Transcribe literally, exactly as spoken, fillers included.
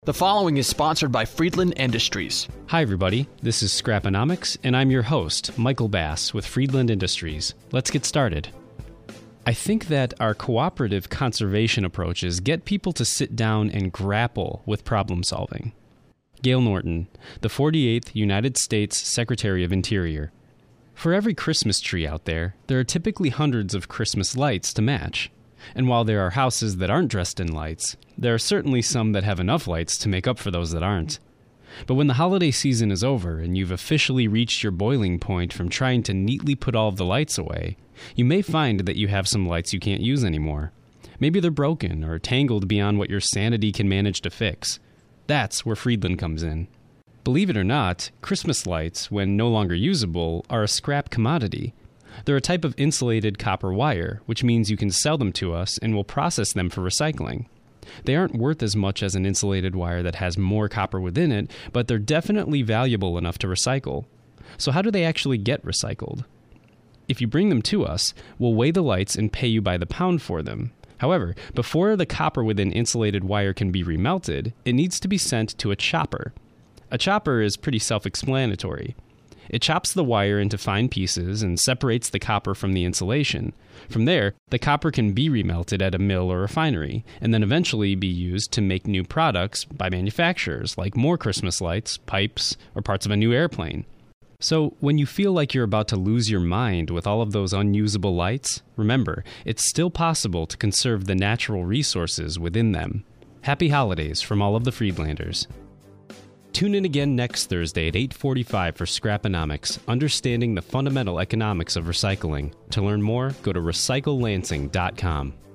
The following is sponsored by Friedland Industries. Hi, everybody. This is Scraponomics, and I'm your host, Michael Bass with Friedland Industries. Let's get started. I think that our cooperative conservation approaches get people to sit down and grapple with problem solving. Gail Norton, the forty-eighth United States Secretary of Interior. For every Christmas tree out there, there are typically hundreds of Christmas lights to match. And while there are houses that aren't dressed in lights, there are certainly some that have enough lights to make up for those that aren't. But when the holiday season is over and you've officially reached your boiling point from trying to neatly put all of the lights away, you may find that you have some lights you can't use anymore. Maybe they're broken or tangled beyond what your sanity can manage to fix. That's where Friedland comes in. Believe it or not, Christmas lights, when no longer usable, are a scrap commodity. They're a type of insulated copper wire, which means you can sell them to us and we'll process them for recycling. They aren't worth as much as an insulated wire that has more copper within it, but they're definitely valuable enough to recycle. So how do they actually get recycled? If you bring them to us, we'll weigh the lights and pay you by the pound for them. However, before the copper within insulated wire can be remelted, it needs to be sent to a chopper. A chopper is pretty self-explanatory. It chops the wire into fine pieces and separates the copper from the insulation. From there, the copper can be remelted at a mill or refinery, and then eventually be used to make new products by manufacturers, like more Christmas lights, pipes, or parts of a new airplane. So, when you feel like you're about to lose your mind with all of those unusable lights, remember, it's still possible to conserve the natural resources within them. Happy holidays from all of the Friedlanders. Tune in again next Thursday at eight forty-five for Scraponomics, understanding the fundamental economics of recycling. To learn more, go to recycle lansing dot com.